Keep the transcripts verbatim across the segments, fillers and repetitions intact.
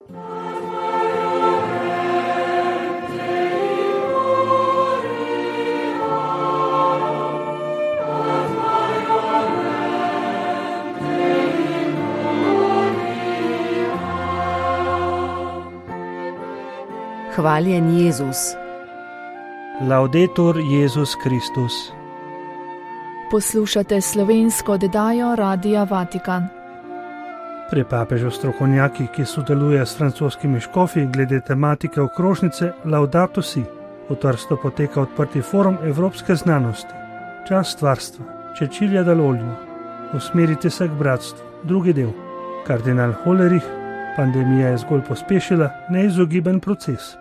Hvaljen Jezus. Laudetur Jezus Kristus. Poslušate slovensko oddajo Radia Vatikan. Pri papežu strokovnjaki, ki sodeluje s francoskimi škofi glede tematike okrožnice Laudato Si, v Trstu poteka odprti forum evropske znanosti. Čas stvarstva, Cecilia Dall'Olio, usmerite se k bratstvu, drugi del. Kardinal Hollerich, pandemija je zgolj pospešila neizogiben proces.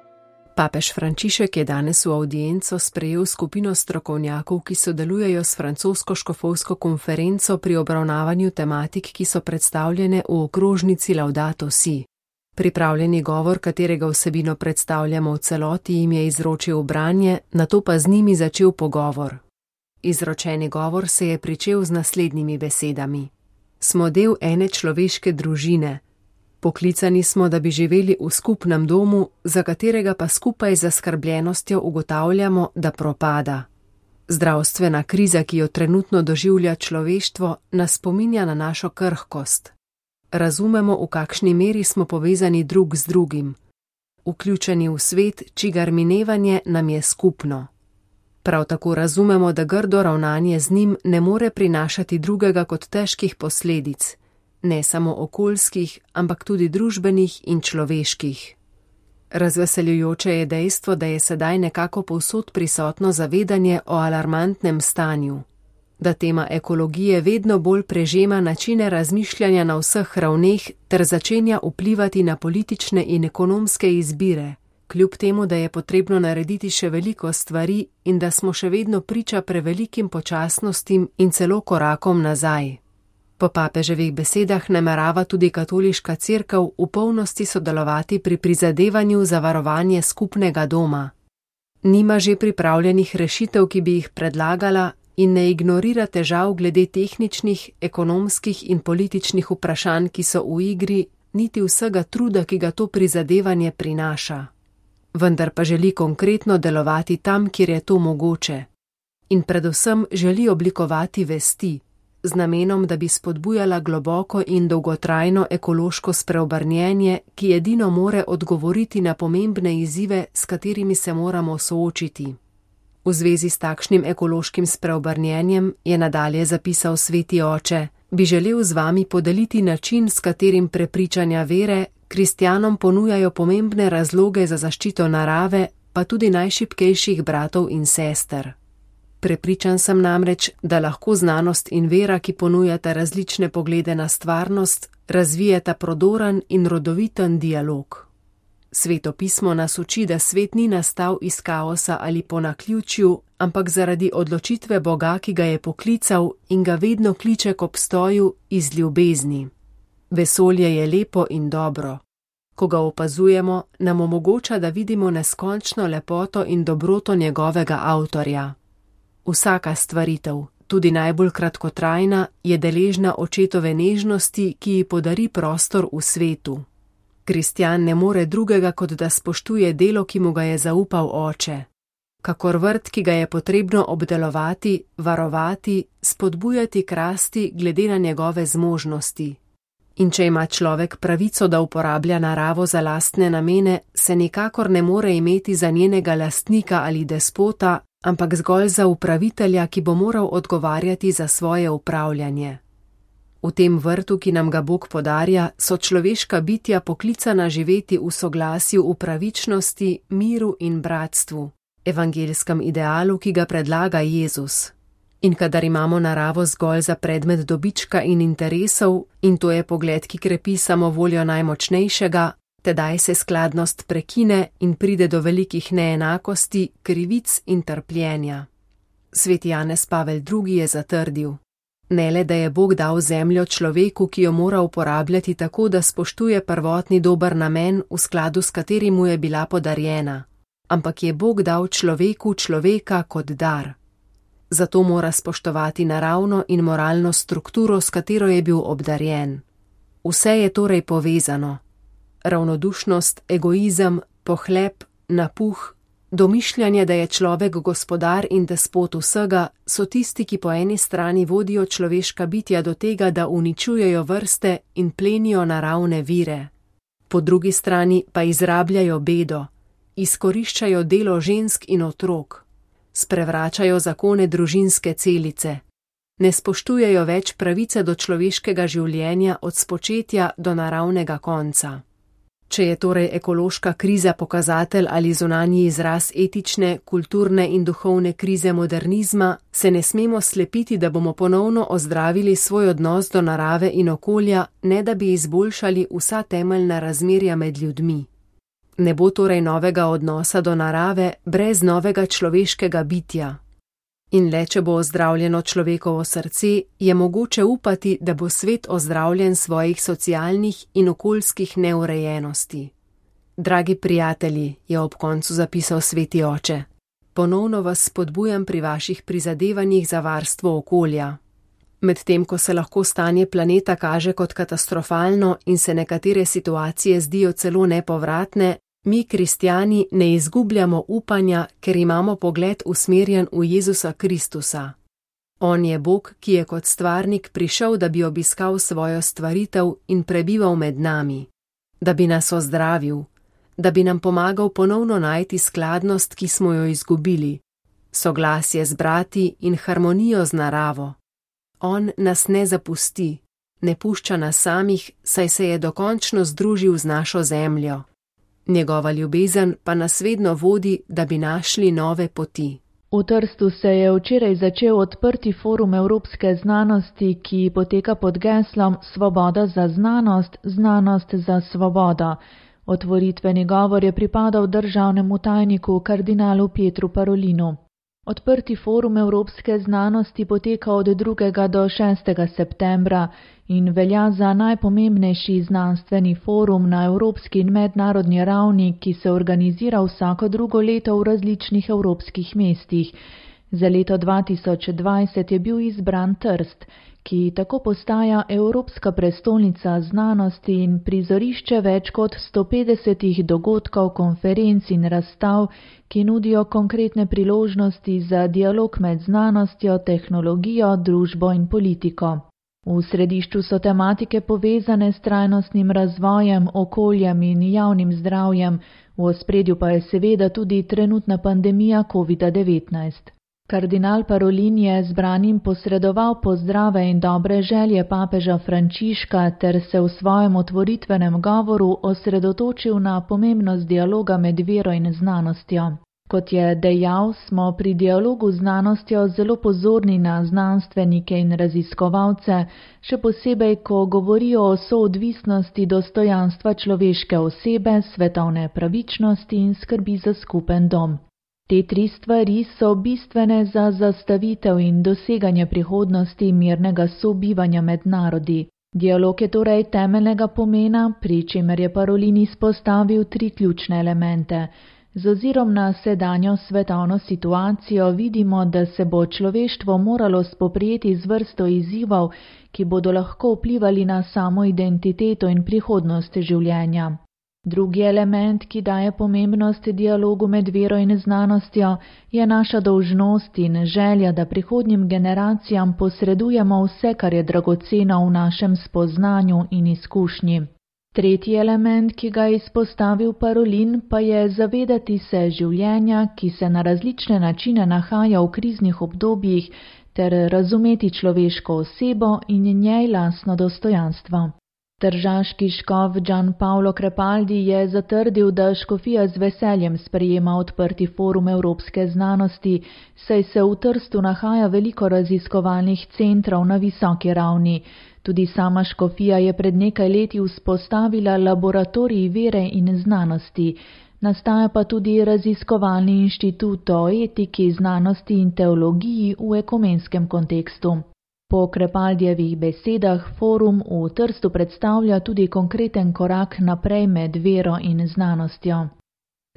Papež Frančišek je danes v avdienco sprejel skupino strokovnjakov, ki sodelujejo s francosko škofovsko konferenco pri obravnavanju tematik, ki so predstavljene v okrožnici Laudato Si. Pripravljeni govor, katerega vsebino predstavljamo v celoti, jim je izročil branje, nato pa z njimi začel pogovor. Izročeni govor se je pričel z naslednjimi besedami. Smo del ene človeške družine. Poklicani smo, da bi živeli v skupnem domu, za katerega pa skupaj z zaskrbljenostjo ugotavljamo, da propada. Zdravstvena kriza, ki jo trenutno doživlja človeštvo, nas spominja na našo krhkost. Razumemo, v kakšni meri smo povezani drug z drugim, vključeni v svet, čigar minevanje nam je skupno. Prav tako razumemo, da grdo ravnanje z njim ne more prinašati drugega kot težkih posledic, ne samo okoljskih, ampak tudi družbenih in človeških. Razveseljujoče je dejstvo, da je sedaj nekako povsod prisotno zavedanje o alarmantnem stanju, da tema ekologije vedno bolj prežema načine razmišljanja na vseh ravneh ter začenja vplivati na politične in ekonomske izbire, kljub temu, da je potrebno narediti še veliko stvari in da smo še vedno priča prevelikim počasnostim in celo korakom nazaj. Po papeževih besedah namerava tudi katoliška cerkev v polnosti sodelovati pri prizadevanju za varovanje skupnega doma. Nima že pripravljenih rešitev, ki bi jih predlagala, in ne ignorira težav glede tehničnih, ekonomskih in političnih vprašanj, ki so v igri, niti vsega truda, ki ga to prizadevanje prinaša. Vendar pa želi konkretno delovati tam, kjer je to mogoče. In predvsem želi oblikovati vesti, z namenom, da bi spodbujala globoko in dolgotrajno ekološko spreobrnjenje, ki edino more odgovoriti na pomembne izzive, s katerimi se moramo soočiti. V zvezi s takšnim ekološkim spreobrnjenjem je nadalje zapisal sveti oče: bi želel z vami podeliti način, s katerim prepričanja vere kristjanom ponujajo pomembne razloge za zaščito narave, pa tudi najšibkejših bratov in sester. Prepričan sem namreč, da lahko znanost in vera, ki ponujata različne poglede na stvarnost, razvijeta prodoren in rodoviten dialog. Sveto pismo nas uči, da svet ni nastal iz kaosa ali po naključju, ampak zaradi odločitve Boga, ki ga je poklical in ga vedno kliče k obstoju iz ljubezni. Vesolje je lepo in dobro. Ko ga opazujemo, nam omogoča, da vidimo neskončno lepoto in dobroto njegovega avtorja. Vsaka stvaritev, tudi najbolj kratkotrajna, je deležna očetove nežnosti, ki ji podari prostor v svetu. Kristjan ne more drugega, kot da spoštuje delo, ki mu ga je zaupal oče. Kakor vrt, ki ga je potrebno obdelovati, varovati, spodbujati k rasti glede na njegove zmožnosti. In če ima človek pravico, da uporablja naravo za lastne namene, se nikakor ne more imeti za njenega lastnika ali despota, ampak zgolj za upravitelja, ki bo moral odgovarjati za svoje upravljanje. V tem vrtu, ki nam ga Bog podarja, so človeška bitja poklicana živeti v soglasju v pravičnosti, miru in bratstvu, evangelskem idealu, ki ga predlaga Jezus. In kadar imamo naravo zgolj za predmet dobička in interesov, in to je pogled, ki krepi samo voljo najmočnejšega, tedaj se skladnost prekine in pride do velikih neenakosti, krivic in trpljenja. Sveti Janez Pavel drugi je zatrdil: ne le, da je Bog dal zemljo človeku, ki jo mora uporabljati tako, da spoštuje prvotni dober namen, v skladu s katerim mu je bila podarjena, ampak je Bog dal človeku človeka kot dar. Zato mora spoštovati naravno in moralno strukturo, s katero je bil obdarjen. Vse je torej povezano. ravnodušnost, egoizem, pohlep, napuh, domišljanje, da je človek gospodar in despot vsega, so tisti, ki po eni strani vodijo človeška bitja do tega, da uničujejo vrste in plenijo naravne vire. Po drugi strani pa izrabljajo bedo, izkoriščajo delo žensk in otrok, sprevračajo zakone družinske celice, ne spoštujejo več pravice do človeškega življenja od spočetja do naravnega konca. Če je torej ekološka kriza pokazatelj ali zunanji izraz etične, kulturne in duhovne krize modernizma, se ne smemo slepiti, da bomo ponovno ozdravili svoj odnos do narave in okolja, ne da bi izboljšali vsa temeljna razmerja med ljudmi. Ne bo torej novega odnosa do narave brez novega človeškega bitja. In le, če bo ozdravljeno človekovo srce, je mogoče upati, da bo svet ozdravljen svojih socialnih in okoljskih neurejenosti. Dragi prijatelji, je ob koncu zapisal sveti oče, ponovno vas spodbujam pri vaših prizadevanjih za varstvo okolja. Medtem ko se lahko stanje planeta kaže kot katastrofalno in se nekatere situacije zdijo celo nepovratne, mi, kristjani, ne izgubljamo upanja, ker imamo pogled usmerjen v Jezusa Kristusa. On je Bog, ki je kot stvarnik prišel, da bi obiskal svojo stvaritev in prebival med nami, da bi nas ozdravil, da bi nam pomagal ponovno najti skladnost, ki smo jo izgubili, soglasje z brati in harmonijo z naravo. On nas ne zapusti, ne pušča nas samih, saj se je dokončno združil z našo zemljo. Njegova ljubezen pa nas vedno vodi, da bi našli nove poti. V Trstu se je včeraj začel odprti forum evropske znanosti, ki poteka pod geslom Svoboda za znanost, znanost za svobodo. Otvoritveni govor je pripadal državnemu tajniku kardinalu Pietru Parolinu. Odprti forum evropske znanosti poteka od drugega do šestega septembra in velja za najpomembnejši znanstveni forum na evropski in mednarodni ravni, ki se organizira vsako drugo leto v različnih evropskih mestih. Za leto dva tisoč dvajset je bil izbran Trst, ki tako postaja evropska prestolnica znanosti in prizorišče več kot sto petdesetih dogodkov, konferenc in razstav, ki nudijo konkretne priložnosti za dialog med znanostjo, tehnologijo, družbo in politiko. V središču so tematike povezane s trajnostnim razvojem, okoljem in javnim zdravjem, v ospredju pa je seveda tudi trenutna pandemija covid devetnajst. Kardinal Parolin je zbranim posredoval pozdrave in dobre želje papeža Frančiška ter se v svojem otvoritvenem govoru osredotočil na pomembnost dialoga med vero in znanostjo. Kot je dejal, smo pri dialogu z znanostjo zelo pozorni na znanstvenike in raziskovalce, še posebej, ko govorijo o soodvisnosti dostojanstva človeške osebe, svetovne pravičnosti in skrbi za skupen dom. Te tri stvari so bistvene za zastavitev in doseganje prihodnosti mirnega sobivanja med narodi. Dialog je torej temeljnega pomena, pri čemer je Parolin izpostavil tri ključne elemente. Z ozirom na sedanjo svetovno situacijo vidimo, da se bo človeštvo moralo spoprijeti z vrsto izzivov, ki bodo lahko vplivali na samo identiteto in prihodnost življenja. Drugi element, ki daje pomembnost dialogu med vero in znanostjo, je naša dolžnost in želja, da prihodnjim generacijam posredujemo vse, kar je dragoceno v našem spoznanju in izkušnji. Tretji element, ki ga je izpostavil Parolin, pa je zavedati se življenja, ki se na različne načine nahaja v kriznih obdobjih, ter razumeti človeško osebo in njej lastno dostojanstvo. Tržaški škof Gian Paolo Crepaldi je zatrdil, da škofija z veseljem sprejema odprti forum evropske znanosti, saj se v Trstu nahaja veliko raziskovalnih centrov na visoki ravni. Tudi sama škofija je pred nekaj leti vzpostavila laboratorij vere in znanosti. Nastaja pa tudi raziskovalni inštitut o etiki, znanosti in teologiji v ekumenskem kontekstu. Po Crepaldijevih besedah forum v Trstu predstavlja tudi konkreten korak naprej med vero in znanostjo.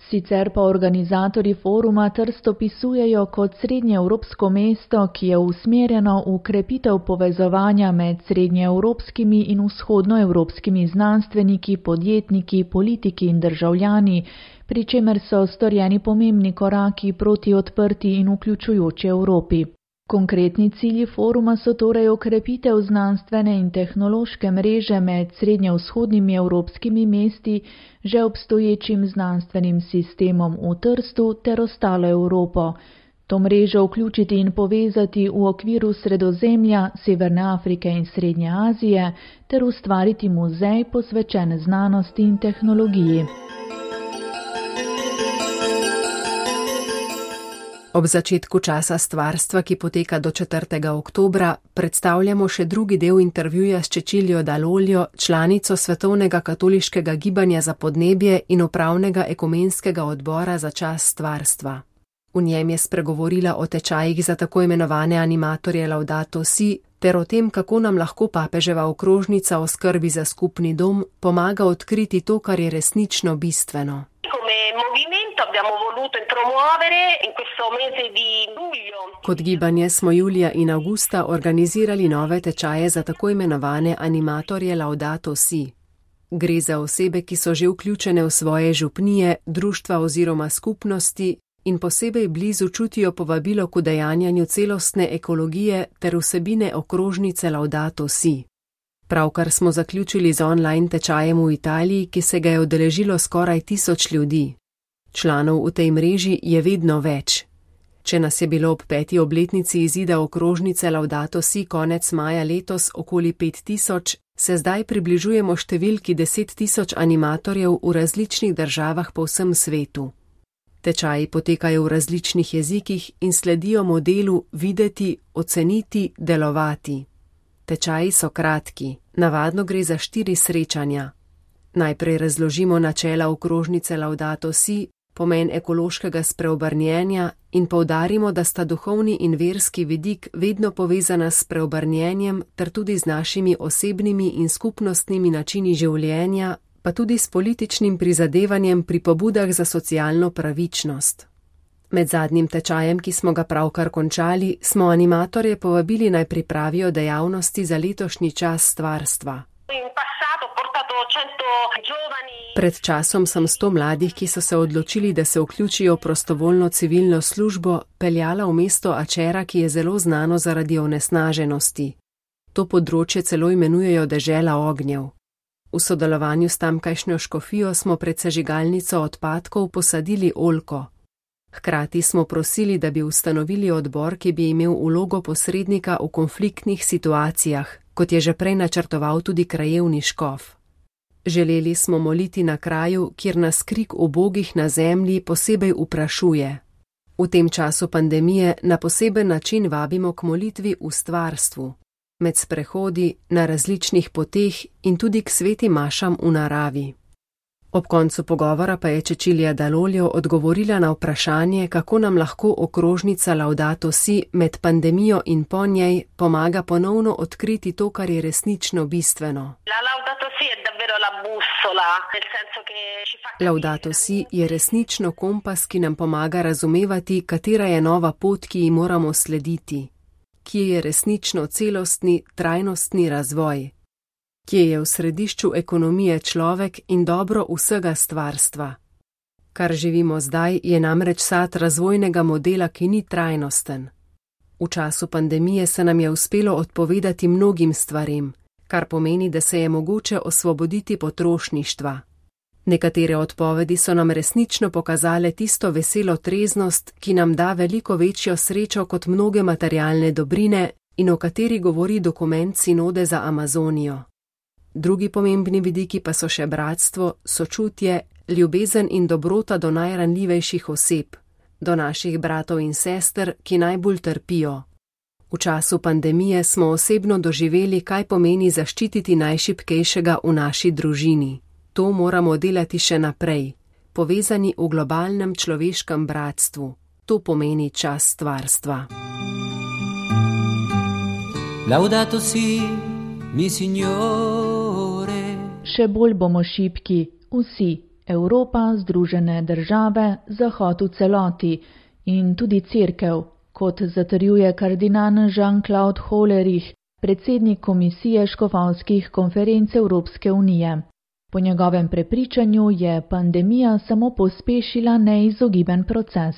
Sicer pa organizatorji foruma Trst opisujejo kot srednjeevropsko mesto, ki je usmerjeno v krepitev povezovanja med srednjeevropskimi in vzhodnoevropskimi znanstveniki, podjetniki, politiki in državljani, pri čemer so storjeni pomembni koraki proti odprti in vključujoči Evropi. Konkretni cilji foruma so torej okrepitev znanstvene in tehnološke mreže med srednjevzhodnimi evropskimi mesti, že obstoječim znanstvenim sistemom v Trstu ter ostalo Evropo. To mrežo vključiti in povezati v okviru Sredozemlja, Severne Afrike in Srednje Azije ter ustvariti muzej posvečen znanosti in tehnologiji. Ob začetku časa stvarstva, ki poteka do četrtega oktobra, predstavljamo še drugi del intervjuja s Cecilio Dall'Oglio, članico Svetovnega katoliškega gibanja za podnebje in upravnega ekumenskega odbora za čas stvarstva. V njem je spregovorila o tečajih za tako imenovane animatorje Laudato Si, ter o tem, kako nam lahko papeževa okrožnica o skrbi za skupni dom pomaga odkriti to, kar je resnično bistveno. Kot gibanje smo julija in avgusta organizirali nove tečaje za tako imenovane animatorje Laudato Si. Gre za osebe, ki so že vključene v svoje župnije, društva oziroma skupnosti in posebej blizu čutijo povabilo k udejanjanju celostne ekologije ter vsebine okrožnice Laudato Si. Pravkar smo zaključili z online tečajem v Italiji, ki se ga je udeležilo skoraj tisoč ljudi. Članov v tej mreži je vedno več. Če nas je bilo ob peti obletnici izida okrožnice Laudato Si konec maja letos okoli pet tisoč, se zdaj približujemo številki deset tisoč animatorjev v različnih državah po vsem svetu. Tečaji potekajo v različnih jezikih in sledijo modelu videti, oceniti, delovati. Tečaji so kratki, navadno gre za štiri srečanja. Najprej razložimo načela okrožnice Laudato Si, pomen ekološkega spreobrnjenja in poudarimo, da sta duhovni in verski vidik vedno povezana s spreobrnjenjem ter tudi z našimi osebnimi in skupnostnimi načini življenja, pa tudi s političnim prizadevanjem pri pobudah za socialno pravičnost. Med zadnjim tečajem, ki smo ga pravkar končali, smo animatorje povabili naj pripravijo dejavnosti za letošnji čas stvarstva. Pred časom sem sto mladih, ki so se odločili, da se vključijo v prostovoljno civilno službo, peljala v mesto Acera, ki je zelo znano zaradi onesnaženosti. To področje celo imenujejo dežela ognjev. V sodelovanju s tamkajšnjo škofijo smo pred sežigalnico odpadkov posadili oljko. Hkrati smo prosili, da bi ustanovili odbor, ki bi imel vlogo posrednika v konfliktnih situacijah, kot je že prej načrtoval tudi krajevni škof. Želeli smo moliti na kraju, kjer nas krik ubogih na zemlji posebej vprašuje. V tem času pandemije na poseben način vabimo k molitvi v stvarstvu, med sprehodi, na različnih poteh in tudi k svetim mašam v naravi. Ob koncu pogovora pa je Cecilia Dall'Oglio odgovorila na vprašanje, kako nam lahko okrožnica Laudato Si med pandemijo in po njej pomaga ponovno odkriti to, kar je resnično bistveno. Laudato Si je resnično kompas, ki nam pomaga razumevati, katera je nova pot, ki ji moramo slediti, kje je resnično celostni, trajnostni razvoj, kje je v središču ekonomije človek in dobro vsega stvarstva. Kar živimo zdaj, je namreč sad razvojnega modela, ki ni trajnosten. V času pandemije se nam je uspelo odpovedati mnogim stvarem, kar pomeni, da se je mogoče osvoboditi potrošništva. Nekatere odpovedi so nam resnično pokazale tisto veselo treznost, ki nam da veliko večjo srečo kot mnoge materialne dobrine in o kateri govori dokument Sinode za Amazonijo. Drugi pomembni vidiki pa so še bratstvo, sočutje, ljubezen in dobrota do najranljivejših oseb, do naših bratov in sester, ki najbolj trpijo. V času pandemije smo osebno doživeli, kaj pomeni zaščititi najšibkejšega v naši družini. To moramo delati še naprej, povezani v globalnem človeškem bratstvu. To pomeni čas stvarstva. Laudato si, mi signore. Še bolj bomo šibki, vsi, Evropa, Združene države, Zahod v celoti in tudi Cerkev, kot zatrjuje kardinal Jean-Claude Hollerich, predsednik Komisije škofovskih konferenc Evropske unije. Po njegovem prepričanju je pandemija samo pospešila neizogiben proces.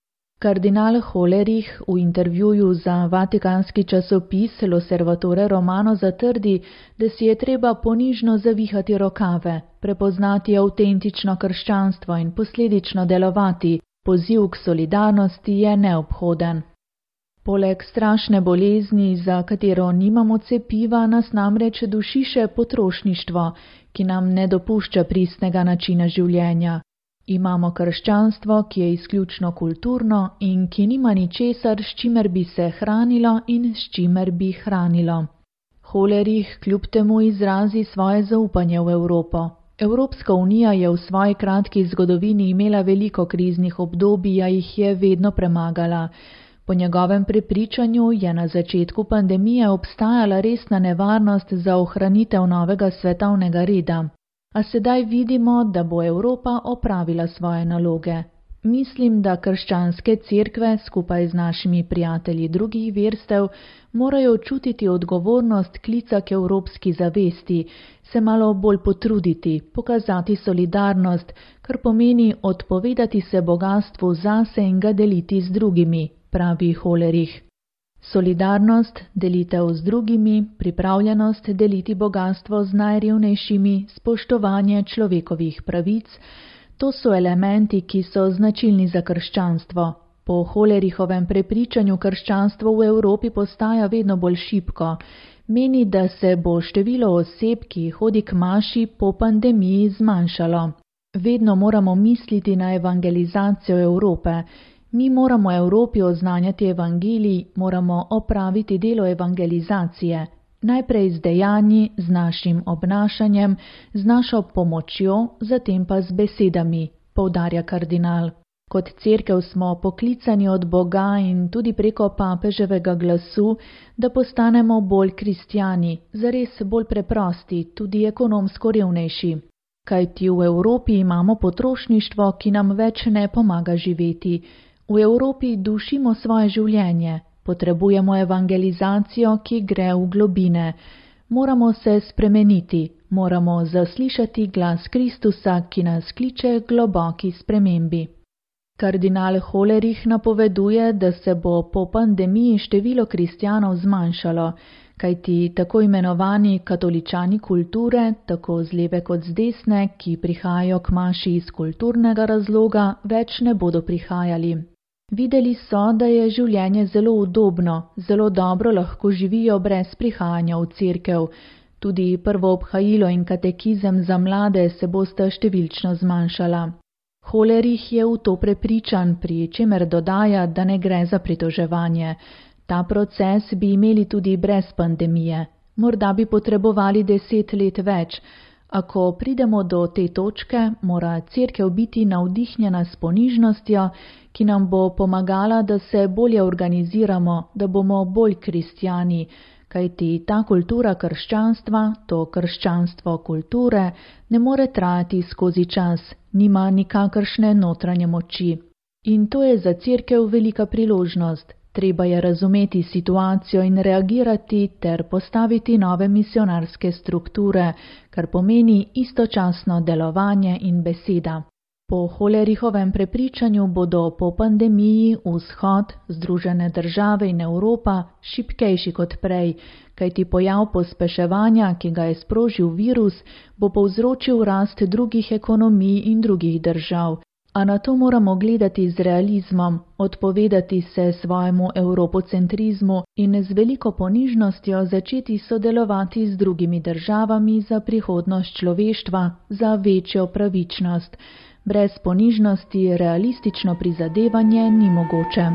Kardinal Hollerich v intervjuju za vatikanski časopis L'Osservatore Romano zatrdi, da si je treba ponižno zavihati rokave, prepoznati avtentično krščanstvo in posledično delovati. Poziv k solidarnosti je neobhoden. Poleg strašne bolezni, za katero nimamo cepiva, nas namreč duši še potrošništvo, ki nam ne dopušča pristnega načina življenja. Imamo krščanstvo, ki je izključno kulturno in ki nima ničesar, s čimer bi se hranilo in s čimer bi hranilo. Hollerich kljub temu izrazi svoje zaupanje v Evropo. Evropska unija je v svoji kratki zgodovini imela veliko kriznih obdobij, a jih je vedno premagala. Po njegovem prepričanju je na začetku pandemije obstajala resna nevarnost za ohranitev novega svetovnega reda. A sedaj vidimo, da bo Evropa opravila svoje naloge. Mislim, da krščanske cerkve skupaj z našimi prijatelji drugih verstev morajo čutiti odgovornost klica k evropski zavesti, se malo bolj potruditi, pokazati solidarnost, kar pomeni odpovedati se bogastvu zase in ga deliti z drugimi, pravi Hollerich. Solidarnost, delitev z drugimi, pripravljenost deliti bogastvo z najrevnejšimi, spoštovanje človekovih pravic, to so elementi, ki so značilni za krščanstvo. Po Hollerichovem prepričanju krščanstvo v Evropi postaja vedno bolj šibko. Meni, da se bo število oseb, ki hodi k maši, po pandemiji zmanjšalo. Vedno moramo misliti na evangelizacijo Evrope. Mi moramo Evropi oznanjati evangelij, moramo opraviti delo evangelizacije. Najprej z dejanji, z našim obnašanjem, z našo pomočjo, zatem pa z besedami, poudarja kardinal. Kot cerkev smo poklicani od Boga in tudi preko papeževega glasu, da postanemo bolj kristjani, zares bolj preprosti, tudi ekonomsko revnejši. Kajti v Evropi imamo potrošništvo, ki nam več ne pomaga živeti. V Evropi dušimo svoje življenje. Potrebujemo evangelizacijo, ki gre v globine. Moramo se spremeniti, moramo zaslišati glas Kristusa, ki nas kliče k globoki spremembi. Kardinal Hollerich napoveduje, da se bo po pandemiji število kristjanov zmanjšalo, kajti tako imenovani katoličani kulture, tako z leve kot z desne, ki prihajajo k maši iz kulturnega razloga, več ne bodo prihajali. Videli so, da je življenje zelo udobno, zelo dobro lahko živijo brez prihajanja v cerkev. Tudi prvo obhajilo in katekizem za mlade se bosta številčno zmanjšala. Hollerich je v to prepričan, pri čemer dodaja, da ne gre za pritoževanje. Ta proces bi imeli tudi brez pandemije. Morda bi potrebovali deset let več. Ako pridemo do te točke, mora cerkev biti navdihnjena s ponižnostjo, ki nam bo pomagala, da se bolje organiziramo, da bomo bolj kristjani, kajti ta kultura krščanstva, to krščanstvo kulture, ne more trajati skozi čas, nima nikakršne notranje moči. In to je za cerkev velika priložnost. Treba je razumeti situacijo in reagirati ter postaviti nove misionarske strukture, kar pomeni istočasno delovanje in beseda. Po Hollerichovem prepričanju bodo po pandemiji Vzhod, Združene države in Evropa šibkejši kot prej, kajti pojav pospeševanja, ki ga je sprožil virus, bo povzročil rast drugih ekonomij in drugih držav. A na to moramo gledati z realizmom, odpovedati se svojemu evropocentrizmu in z veliko ponižnostjo začeti sodelovati z drugimi državami za prihodnost človeštva, za večjo pravičnost. Brez ponižnosti realistično prizadevanje ni mogoče.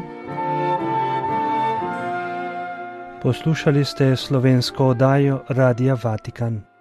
Poslušali ste slovensko oddajo Radia Vatikan.